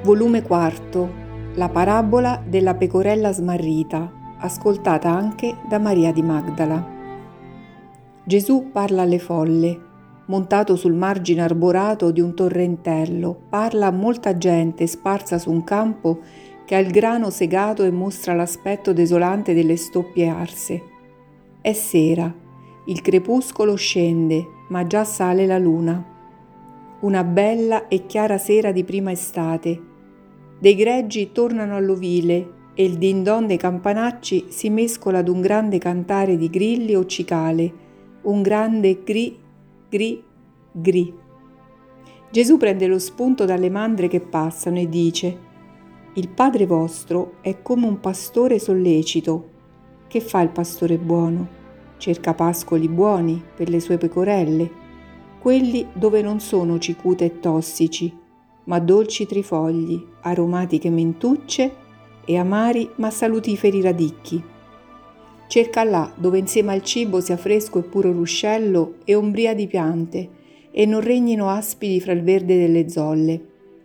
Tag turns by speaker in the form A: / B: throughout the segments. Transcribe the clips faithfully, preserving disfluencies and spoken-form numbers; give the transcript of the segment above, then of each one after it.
A: Volume quarto. La parabola della pecorella smarrita, ascoltata anche da Maria di Magdala. Gesù parla alle folle. Montato sul margine arborato di un torrentello, parla a molta gente sparsa su un campo che ha il grano segato e mostra l'aspetto desolante delle stoppie arse. È sera, il crepuscolo scende, ma già sale la luna. Una bella e chiara sera di prima estate. Dei greggi tornano all'ovile e il din don dei campanacci si mescola ad un grande cantare di grilli o cicale, un grande gri, gri, gri. Gesù prende lo spunto dalle mandre che passano e dice: «Il Padre vostro è come un pastore sollecito. Che fa il pastore buono? Cerca pascoli buoni per le sue pecorelle, quelli dove non sono cicute e tossici, ma dolci trifogli, aromatiche mentucce e amari ma salutiferi radicchi. Cerca là dove insieme al cibo sia fresco e puro ruscello e ombria di piante e non regnino aspidi fra il verde delle zolle.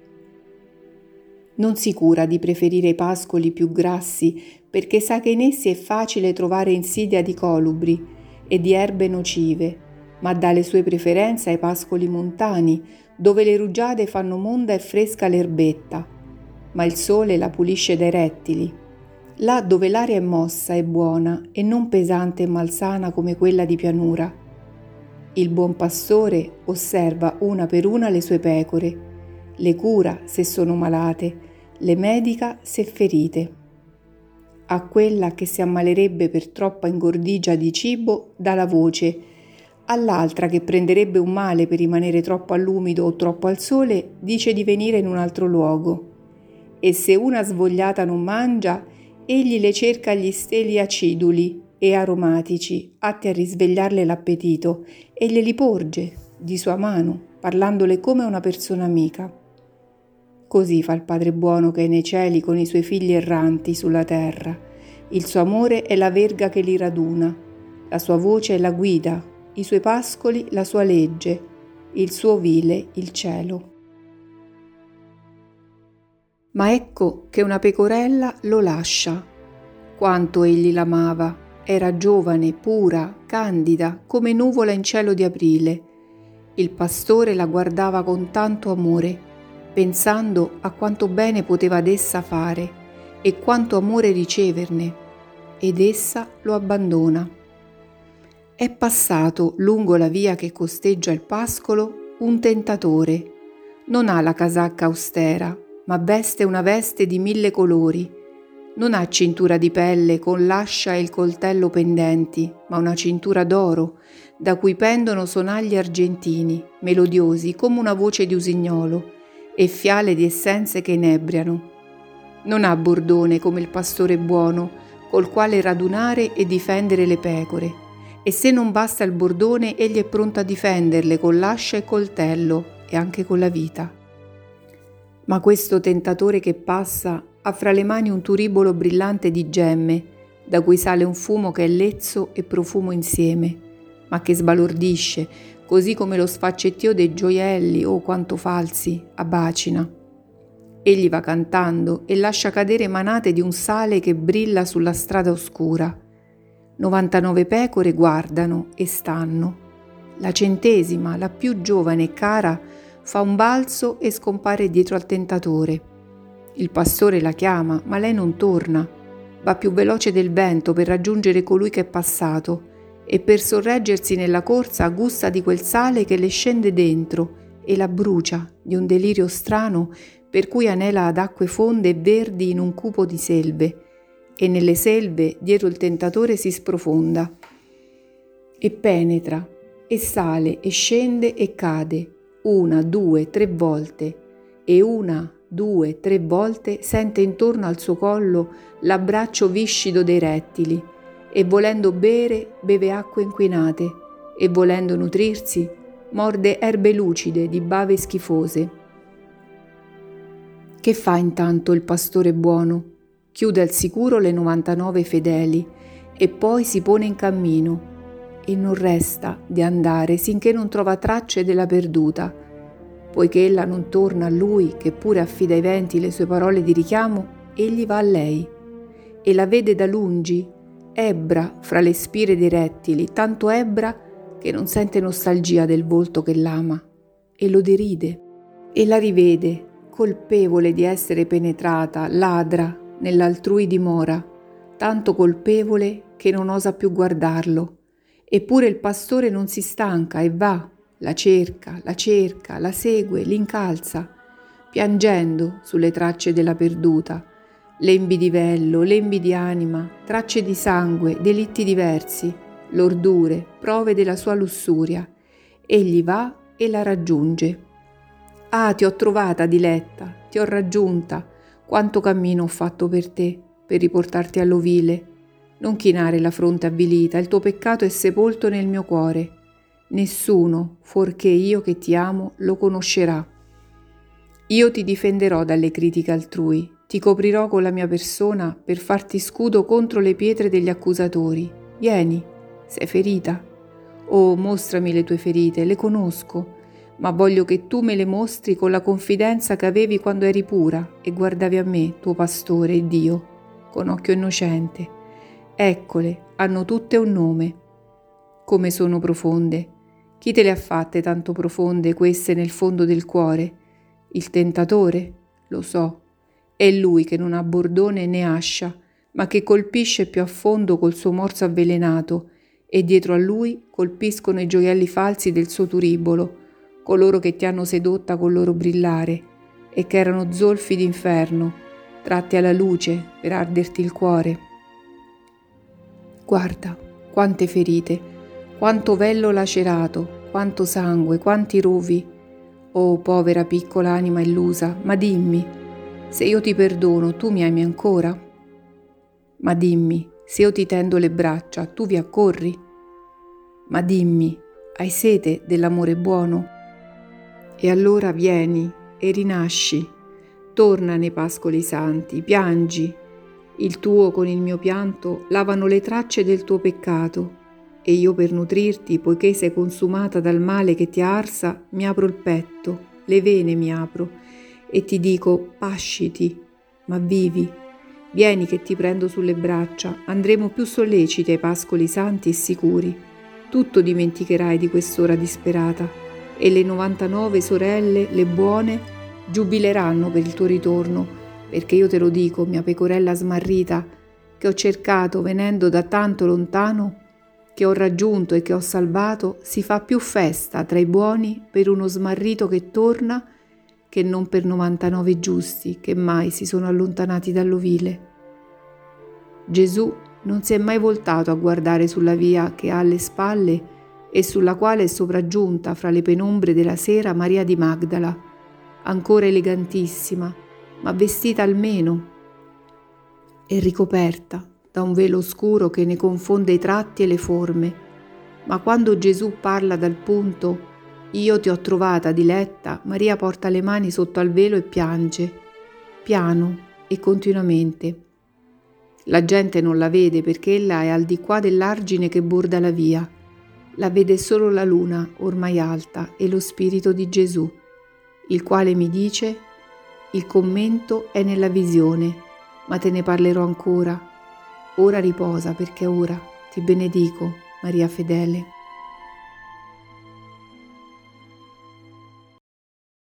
A: Non si cura di preferire i pascoli più grassi perché sa che in essi è facile trovare insidia di colubri e di erbe nocive, ma dà le sue preferenze ai pascoli montani, dove le rugiade fanno monda e fresca l'erbetta, ma il sole la pulisce dai rettili. Là dove l'aria è mossa e buona e non pesante e malsana come quella di pianura. Il buon pastore osserva una per una le sue pecore, le cura se sono malate, le medica se ferite. A quella che si ammalerebbe per troppa ingordigia di cibo dà la voce, all'altra che prenderebbe un male per rimanere troppo all'umido o troppo al sole dice di venire in un altro luogo. E se una svogliata non mangia, egli le cerca gli steli aciduli e aromatici, atti a risvegliarle l'appetito, e glieli porge di sua mano, parlandole come una persona amica. Così fa il Padre buono che è nei cieli con i suoi figli erranti sulla terra. Il suo amore è la verga che li raduna, la sua voce è la guida, i suoi pascoli la sua legge, il suo ovile il cielo. Ma ecco che una pecorella lo lascia. Quanto egli l'amava! Era giovane, pura, candida, come nuvola in cielo di aprile. Il pastore la guardava con tanto amore, pensando a quanto bene poteva ad essa fare e quanto amore riceverne, ed essa lo abbandona. È passato lungo la via che costeggia il pascolo un tentatore. Non ha la casacca austera, ma veste una veste di mille colori. Non ha cintura di pelle con l'ascia e il coltello pendenti, ma una cintura d'oro, da cui pendono sonagli argentini, melodiosi come una voce di usignolo, e fiale di essenze che inebriano. Non ha bordone come il pastore buono, col quale radunare e difendere le pecore, e se non basta il bordone, egli è pronto a difenderle con l'ascia e coltello, e anche con la vita. Ma questo tentatore che passa ha fra le mani un turibolo brillante di gemme, da cui sale un fumo che è lezzo e profumo insieme, ma che sbalordisce, così come lo sfaccettio dei gioielli, o quanto falsi, abbacina. Egli va cantando e lascia cadere manate di un sale che brilla sulla strada oscura. novantanove pecore guardano e stanno. La centesima, la più giovane e cara, fa un balzo e scompare dietro al tentatore. Il pastore la chiama, ma lei non torna. Va più veloce del vento per raggiungere colui che è passato e per sorreggersi nella corsa gusta di quel sale che le scende dentro e la brucia di un delirio strano per cui anela ad acque fonde e verdi in un cupo di selve, e nelle selve dietro il tentatore si sprofonda e penetra e sale e scende e cade una, due, tre volte, e una, due, tre volte sente intorno al suo collo l'abbraccio viscido dei rettili, e volendo bere beve acque inquinate, e volendo nutrirsi morde erbe lucide di bave schifose. Che fa intanto il pastore buono? Chiude al sicuro le novantanove fedeli e poi si pone in cammino, e non resta di andare sinché non trova tracce della perduta. Poiché ella non torna a lui, che pure affida ai venti le sue parole di richiamo, egli va a lei e la vede da lungi, ebbra fra le spire dei rettili, tanto ebbra che non sente nostalgia del volto che l'ama, e lo deride, e la rivede, colpevole di essere penetrata, ladra, nell'altrui dimora, tanto colpevole che non osa più guardarlo. Eppure il pastore non si stanca e va, la cerca, la cerca, la segue, l'incalza, piangendo sulle tracce della perduta, lembi di vello, lembi di anima, tracce di sangue, delitti diversi, lordure, prove della sua lussuria. Egli va e la raggiunge. Ah, ti ho trovata, diletta, ti ho raggiunta, quanto cammino ho fatto per te, per riportarti all'ovile. Non chinare la fronte avvilita, il tuo peccato è sepolto nel mio cuore. Nessuno, fuorché io che ti amo, lo conoscerà. Io ti difenderò dalle critiche altrui, ti coprirò con la mia persona per farti scudo contro le pietre degli accusatori. Vieni, sei ferita? Oh, mostrami le tue ferite, le conosco, ma voglio che tu me le mostri con la confidenza che avevi quando eri pura e guardavi a me, tuo pastore e Dio, con occhio innocente. Eccole, hanno tutte un nome. Come sono profonde. Chi te le ha fatte tanto profonde queste nel fondo del cuore? Il tentatore? Lo so. È lui che non ha bordone né ascia, ma che colpisce più a fondo col suo morso avvelenato, e dietro a lui colpiscono i gioielli falsi del suo turibolo, coloro che ti hanno sedotta col loro brillare e che erano zolfi d'inferno, tratti alla luce per arderti il cuore. Guarda, quante ferite, quanto vello lacerato, quanto sangue, quanti rovi. Oh, povera piccola anima illusa, ma dimmi, se io ti perdono, tu mi ami ancora? Ma dimmi, se io ti tendo le braccia, tu vi accorri? Ma dimmi, hai sete dell'amore buono? E allora vieni e rinasci, torna nei pascoli santi, piangi. Il tuo con il mio pianto lavano le tracce del tuo peccato, e io per nutrirti, poiché sei consumata dal male che ti ha arsa, mi apro il petto, le vene mi apro, e ti dico, pasciti, ma vivi. Vieni che ti prendo sulle braccia, andremo più solleciti ai pascoli santi e sicuri. Tutto dimenticherai di quest'ora disperata, e le novantanove sorelle, le buone, giubileranno per il tuo ritorno, perché io te lo dico, mia pecorella smarrita, che ho cercato venendo da tanto lontano, che ho raggiunto e che ho salvato, si fa più festa tra i buoni per uno smarrito che torna che non per novantanove giusti che mai si sono allontanati dall'ovile. Gesù non si è mai voltato a guardare sulla via che ha alle spalle e sulla quale è sopraggiunta fra le penombre della sera Maria di Magdala, ancora elegantissima, ma vestita almeno e ricoperta da un velo scuro che ne confonde i tratti e le forme. Ma quando Gesù parla dal punto «Io ti ho trovata, diletta», Maria porta le mani sotto al velo e piange, piano e continuamente. La gente non la vede perché ella è al di qua dell'argine che borda la via. La vede solo la luna, ormai alta, e lo spirito di Gesù, il quale mi dice «Il commento è nella visione, ma te ne parlerò ancora. Ora riposa perché ora ti benedico, Maria fedele».